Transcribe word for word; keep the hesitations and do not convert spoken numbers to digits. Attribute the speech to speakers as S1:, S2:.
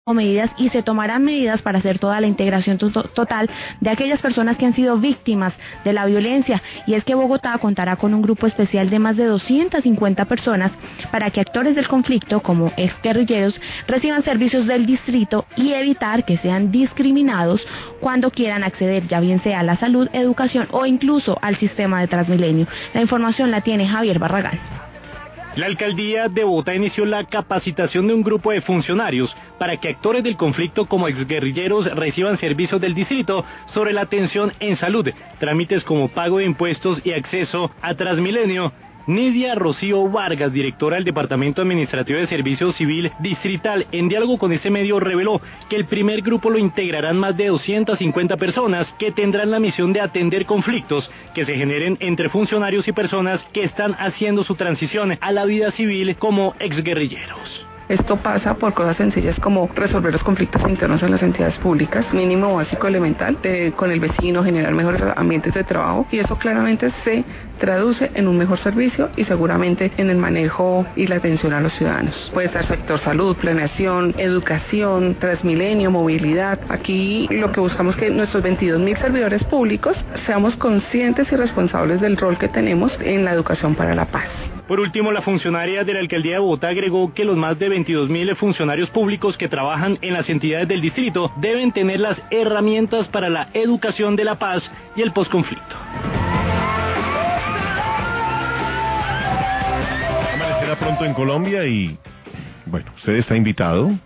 S1: medidas y se tomarán medidas para hacer toda la integración to total de aquellas personas que han sido víctimas de la violencia, y es que Bogotá contará con un grupo especial de más de doscientas cincuenta personas para que actores del conflicto como exguerrilleros reciban servicios del distrito y evitar que sean discriminados cuando quieran acceder ya bien sea a la salud, educación o incluso al sistema de Transmilenio. La información la tiene Javier Barragán.
S2: La alcaldía de Bogotá inició la capacitación de un grupo de funcionarios para que actores del conflicto como exguerrilleros reciban servicios del distrito sobre la atención en salud, trámites como pago de impuestos y acceso a Transmilenio. Nidia Rocío Vargas, directora del Departamento Administrativo de Servicio Civil Distrital, en diálogo con este medio reveló que el primer grupo lo integrarán más de doscientas cincuenta personas que tendrán la misión de atender conflictos que se generen entre funcionarios y personas que están haciendo su transición a la vida civil como exguerrilleros.
S3: Esto pasa por cosas sencillas como resolver los conflictos internos en las entidades públicas, mínimo básico elemental, de, con el vecino, generar mejores ambientes de trabajo, y eso claramente se traduce en un mejor servicio y seguramente en el manejo y la atención a los ciudadanos. Puede estar sector salud, planeación, educación, Transmilenio, movilidad. Aquí lo que buscamos es que nuestros veintidós mil servidores públicos seamos conscientes y responsables del rol que tenemos en la educación para la paz.
S2: Por último, la funcionaria de la alcaldía de Bogotá agregó que los más de veintidós mil funcionarios públicos que trabajan en las entidades del distrito deben tener las herramientas para la educación de la paz y el posconflicto.
S4: Amanecerá pronto en Colombia y, bueno, usted está invitado